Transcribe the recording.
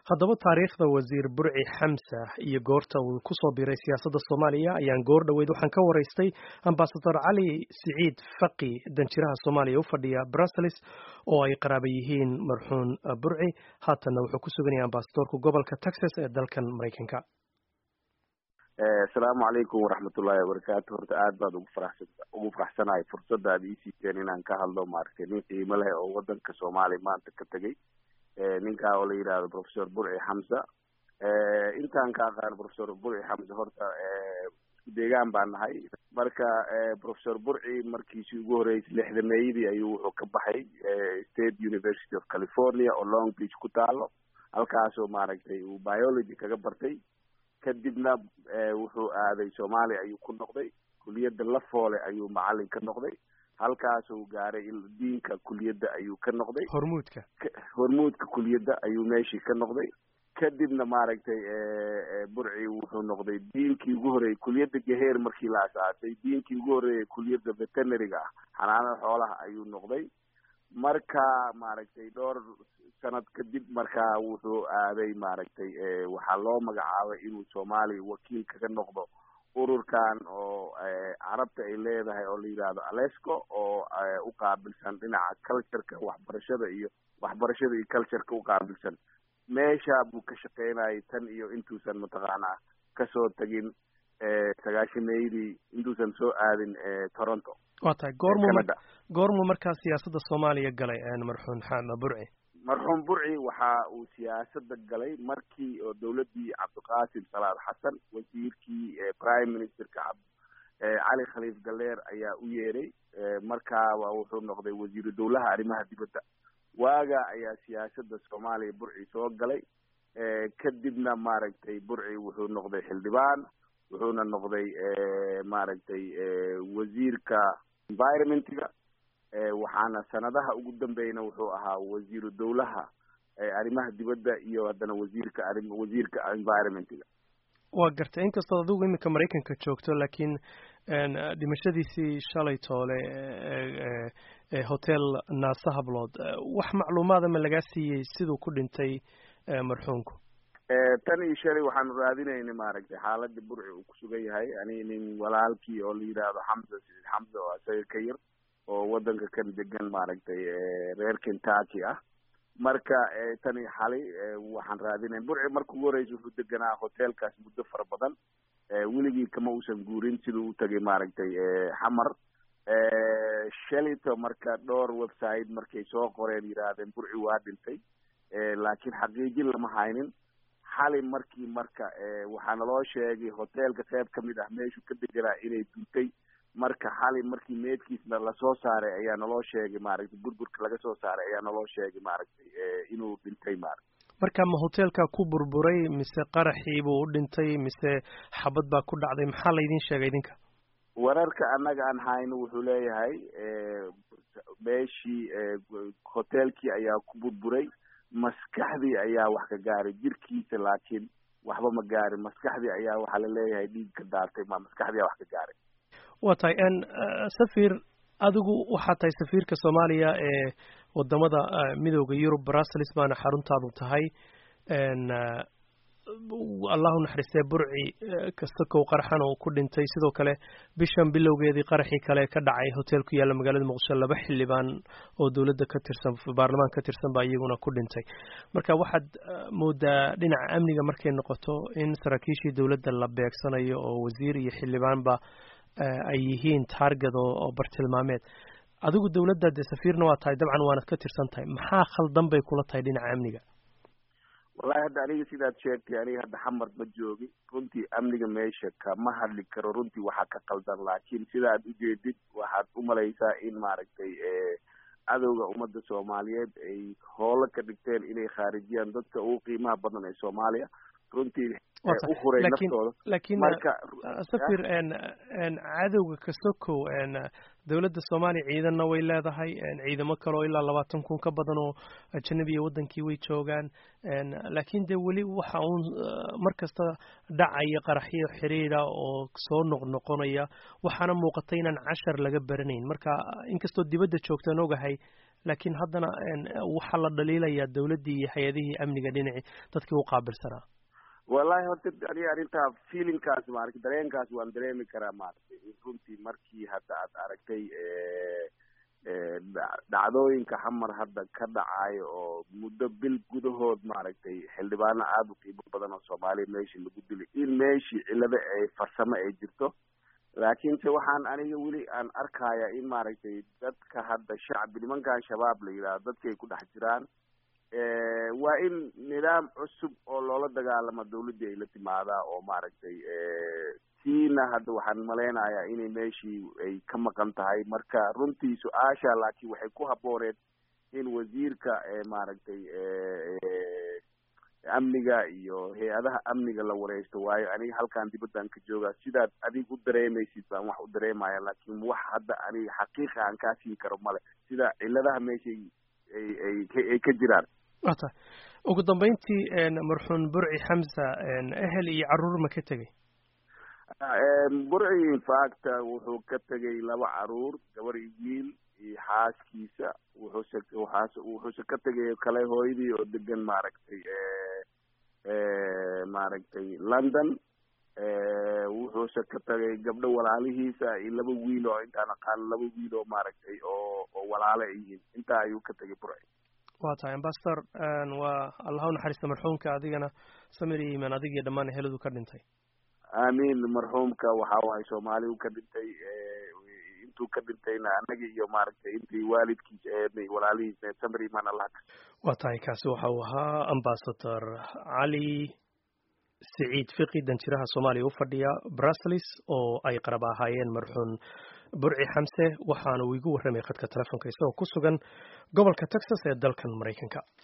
haddaba taariikhda wasiir burci xamsa iyo goorta uu ku soo biiray siyaasadda Soomaaliya ayaan goor dhaweyd waxaan ka waraystay ambassador Cali Siciid Faqi danjiraha Soomaaliya u fadhiya Brussels oo ay qaraabo yihiin marxuun burci haatana wuxuu ku sugan yahay ambassadorka gobolka Texas ee dalkan Mareykanka. Assalaamu calaykum waraxmatullaahi wabarakaatuh. Horta aad baad ugu faraxsanahay fursadda aad ii siiseen inaan ka hadlo maaragtay nin qiimo leh oo wadanka Soomaaliya maanta ka tagay ninka oo la yiraahdo Professor Burci Xamsa. Intaan ka aqaan Professor Burci Xamsa horta deegaan baan nahay. Marka Professor Burci markiisii ugu horeysay 6 ayuu wuxuu ka baxay State University of California oo Long Beach ku taalo halkaas oo maaragtay uu biology kaga bartay. kadibna wuxuu aaday Soomaaliya ayuu ku noqday kuliyadda Lafoole ayuu macallin ka noqday halkaas uu gaaray diinka kuliyadda ayuu ka noqday hormuudka kuliyadda ayuu meeshii ka noqday kadibna maaragtay Burci wuxuu noqday diinkii ugu horeeyay kuliyadda Gaheer markii la aasaasay diinkii ugu horeeyay kuliyadda veterinary-ga xanaanada xoolaha ayuu noqday marka maaragtay dhowr sanad kadib marka wuxuu aaday maaragtay waxaa loo magacaabay inuu Soomaaliya wakiil kaga noqdo ururkan oo Carabta ay leedahay oo la yiraahdo Alesco oo u qaabilsan dhinaca culture-ka waxbarashada iyo culture-ka u qaabilsan meesha buu ka shaqeynayay tan iyo intuusan mataqaanaa kasoo tagin 9 intuusan soo aadin Toronto. waa tahay goormu markaa siyaasadda Soomaaliya galay marxuun Burci Burci waxa uu siyaasadda galay markii oo dawladdii Cabdiqaasim Salaad Xasan wasiirkii prime ministerka Cali Khaliif Galleer ayaa u yeeray markaa wuxuu noqday wasiiru dawlaha arrimaha dibadda waaga ayaa siyaasadda Soomaaliya Burci soo galay kadibna maaragtay Burci wuxuu noqday xildhibaan wuxuuna noqday maaragtay wasiirka environment-ga waxaana sanadaha ugu dambeeyna wuxuu ahaa wasiiru dawlaha arrimaha dibadda iyo haddana wasiirka environment-ga. waa gartay inkastoo adigu iminka Mareykanka joogto laakiin dhimashadiisii shalay toole hotel Naasa Hablood wax macluumaad ma laga siiyay siduu ku dhintay marxuunku tan iyo shalay waxaan raadinaynay maaragtay xaaladda Burci uu ku sugan yahay nin walaalkii oo la yiraahdo Xamsa oo asaga ka yar oo wadanka kan degan maaragtay reer Kentucky ah marka tan iyo xalay waxaan raadinay Burci markuu horeysay wuxuu deganaa hotelkaas muddo fara badan weligii kama uusan guurin siduu u tagay maaragtay xamar shalito marka dhowr website markay soo qoreen yiraahdeen Burci waa dhintay laakiin xaqiijin lama haynin xalay markii waxaa naloo sheegay hotelka qayb ka mid ah meeshuu ka deganaa inay duntay marka xalay markii meedkiisna lasoo saaray ayaa naloo sheegay maaragtay burburka laga soo saaray ayaa naloo sheegay maaragtay inuu dhintay marka ma hotelka ku burburay mise qaraxii buu u dhintay mise xabad baa ku dhacday maxaa laydin sheegay idinka wararka annaga aan hayno wuxuu leeyahay meeshii hotelkii ayaa ku burburay maskaxdii ayaa wax ka gaaray jirkiisa laakiin waxba ma gaarin maskaxdii ayaa waxaa la leeyahay dhiig ka daartay maskaxdii ayaa wax ka gaaray waa tahay safiir adigu waxaa tahay safiirka Soomaaliya ee wadamada midowga Yurub Brussels baana xaruntaadu tahay Allahu naxariistay Burci kasta koo qarxan oo ku dhintay sidoo kale bishan bilowgeedii qaraxii kale ka dhacay hotel ku yaala magaalada Muqdisho 2 xildhibaan oo dawladda ka tirsan baarlamaanka ka tirsan baa iyaguna ku dhintay marka waxaad moodaa dhinaca amniga markay noqoto in saraakiishii dawladda la beegsanayo oo wasiir iyo xildhibaanba ay yihiin target oo bartilmaameed adigu dawladda safiirna waa tahay dabcan waanad ka tirsan tahay maxaa khaldan bay kula tahay dhinaca amniga wallahi hadda aniga sidaad sheegtay aniga hadda xamar ma joogi runtii amniga meesha kama hadli karo runtii waxaa ka qaldan laakiin sidaad ujeedid waxaad u malaysaa in maaragtay cadowga ummadda Soomaaliyeed ay hoola ka dhigteen inay khaarijiyaan dadka ugu qiimaha badan ee Soomaaliya runtii u huray naftooda laakiin safir cadowga ka sokow dawladda Soomaaliya ciidanna way leedahay ciidamo kale oo ilaa 20,000 ka badan oo ajnabi wadankii way joogaan laakiin de wali waxa uu markasta dhacaya qaraxyo xiriira oo soo noqnoqonaya waxaana muuqatay inaan 10 laga baranayn marka inkastoo dibadda joogtaan ogahay laakiin haddana waxaa la dhaliilayaa dowladdii iyo hay-adihii amniga dhinacii dadkii u qaabilsanaa. wallahi horta aniga arrintaa feelingkaas maaragtay dareenkaas waan dareemi karaa maaragtay runtii markii hadda aad aragtay dhacdooyinka xamar hadda ka dhacayo oo muddo bil gudahood maaragtay xildhibaano aada u qiimo badan oo soomaaliya meeshii lagu dilay in meeshii cillado ay farsamo ay jirto laakiinse waxaan aniga weli aan arkaya in maaragtay dadka hadda shacbi nimankan shabaab la yidhahdo dadki ay ku dhex jiraan waa in nidaam cusub oo loola dagaalamo dawladdii ay la timaadaa oo maaragtay tiina hadda waxaan malaynayaa inay meeshii ay ka maqan tahay marka runtii su-aasha laakiin waxay ku habbooneed in wasiirka maaragtay amniga iyo hay-adaha amniga la wareysto waayo aniga halkan dibaddan ka joogaa sidaad adig u dareemaysid baan wax u dareemaya laakiin wax hadda aniga xaqiiqa aan kaa siin karo male sida cilladaha meeshay ay ka jiraan. wata ugu dambeyntii marxuun burci xamsa ehel iyo carruur ma ka tegey? burci infact wuxuu ka tegay 2 carruur gabar iyo wiil iyo xaaskiisa wuxuuse ka tegay kale hooyadii oo degan maaragtay London wuxuuse ka tagay gabdho walaalihiisa iyo 2 wiil oo intaan aqaan 2 wiil oo maaragtay oo walaalo yihiin intaa ayuu ka tagay burci. waa tahay ambassador waa allah u naxariista marxuumka adigana samir iyo iimaan adiga iyo dhammaan eheladu ka dhintay. amiin marxuumka waxa waaye soomaali u ka dhintay intuu ka dhintayna anaga iyo maaragtay intii waalidkiisa walaalihiisa samir iyo iimaan allah. waa tahay kaasi waxa uu ahaa ambassador cali siciid fiqi danjiraha soomaaliya u fadhiya Brussels oo ay qarab ahaayeen marxuun burci xamse waxaana uu igu warramay khadka telefoonka isagoo ku sugan gobolka Texas ee dalkan Mareykanka.